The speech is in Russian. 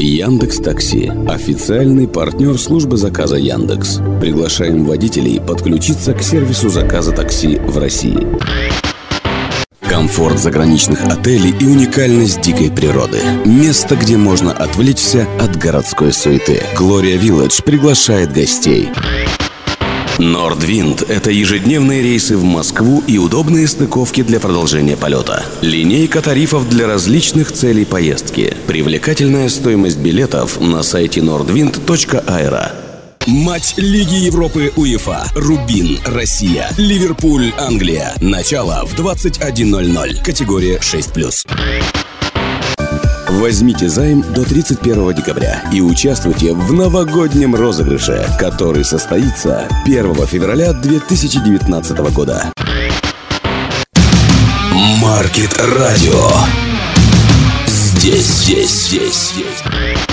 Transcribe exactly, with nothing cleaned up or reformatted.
Яндекс.Такси – официальный партнер службы заказа Яндекс. Приглашаем водителей подключиться к сервису заказа такси в России. Комфорт заграничных отелей и уникальность дикой природы. Место, где можно отвлечься от городской суеты. Gloria Village приглашает гостей. Nordwind – это ежедневные рейсы в Москву и удобные стыковки для продолжения полета. Линейка тарифов для различных целей поездки. Привлекательная стоимость билетов на сайте nordwind точка аэро. Матч Лиги Европы УЕФА. Рубин, Россия. Ливерпуль, Англия. Начало в двадцать один ноль ноль. Категория шесть плюс. Возьмите займ до тридцать первого декабря и участвуйте в новогоднем розыгрыше, который состоится первого февраля две тысячи девятнадцатого года. Маркет Радио. Здесь, здесь, здесь, здесь.